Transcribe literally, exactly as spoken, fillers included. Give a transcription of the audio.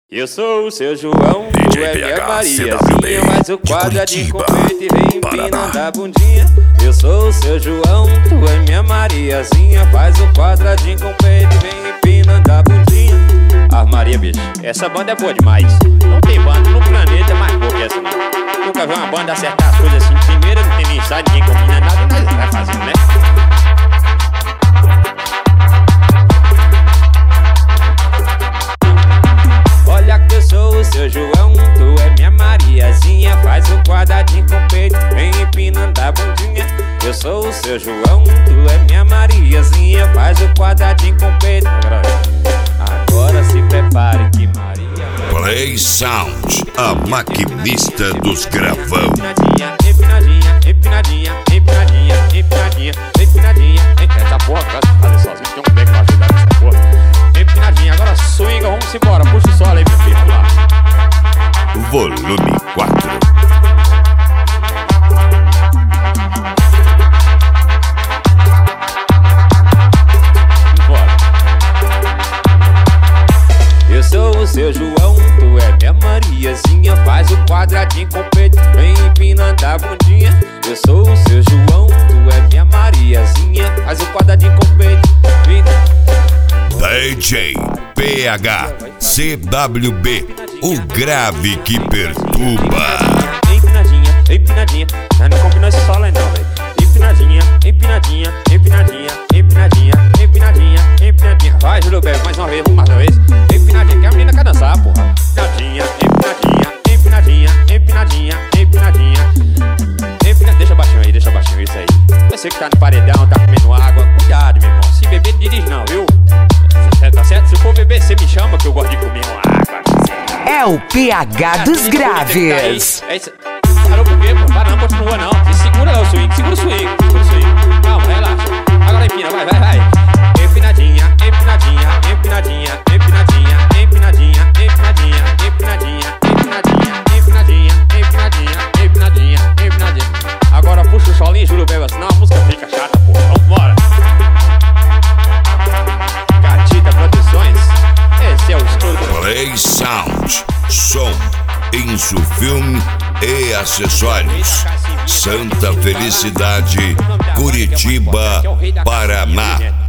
Eu sou o seu João, tu é minha Mariazinha, mas o quadradinho com peito e vem empinando a bundinha. Eu sou o seu João, tu é minha Mariazinha, faz o quadradinho com peito e vem empinando a bundinha. Ah, Maria, bicho, essa banda é boa demais. Não tem banda no planeta mais boa que essa, não. Nunca vi uma banda acertar as coisas assim. Primeiro não tem nem ensaio, ninguém combina nada, mas vai fazendo, né? Seu João, tu é minha Mariazinha, faz o quadradinho com peito, vem empinando a bundinha. Eu sou o seu João, tu é minha Mariazinha, faz o quadradinho com peito. Agora, agora se prepare que Maria... Play Sound, a maquinista dos gravão. Empinadinha, empinadinha, empinadinha, empinadinha, empinadinha, empinadinha. Essa porra, eu gosto de fazer sozinho, tem um pé pra ajudar nessa porra. Empinadinha, agora swinga, vamos embora, puxa o solo aí, meu filho, vamos lá. Volume quatro. Bora. Eu sou o seu João, tu é minha Mariazinha, faz o quadradinho com peito, vem empinando a bundinha. Eu sou o seu João, tu é minha Mariazinha, faz o quadradinho com peito, vem... D J P H C W B, o grave que perturba. Empinadinha, empinadinha, não combinou esse solo aí não, velho. Empinadinha, empinadinha, empinadinha, empinadinha, empinadinha, empinadinha. Vai, Júlio Bebe, mais uma vez, mais uma vez. Empinadinha, que a menina quer dançar, porra. Empinadinha, empinadinha, empinadinha, empinadinha, empinadinha. Empinadinha, deixa baixinho aí, deixa baixinho isso aí. Você que tá no paredão, tá comendo água, cuidado, meu irmão. Se beber, não dirige não, viu? Tá certo? Se for beber, você me chama que eu gosto de comer uma água. É o P H dos graves. É isso. Parou por quê, pô? Para não, continua não. Se segura lá o swing, segura o swing, segura o swing. Calma, relaxa. Agora empina, vai, vai, vai. Empinadinha, empinadinha, empinadinha, empinadinha, empinadinha, empinadinha, empinadinha, empinadinha, empinadinha, empinadinha, empinadinha, empinadinha. Agora puxa o solinho, Júlio Beba, senão a música fica chata, pô. Vambora. Esse é o estúdio. Play Sound, som, insufilme e acessórios. Santa Felicidade, Curitiba, Paraná.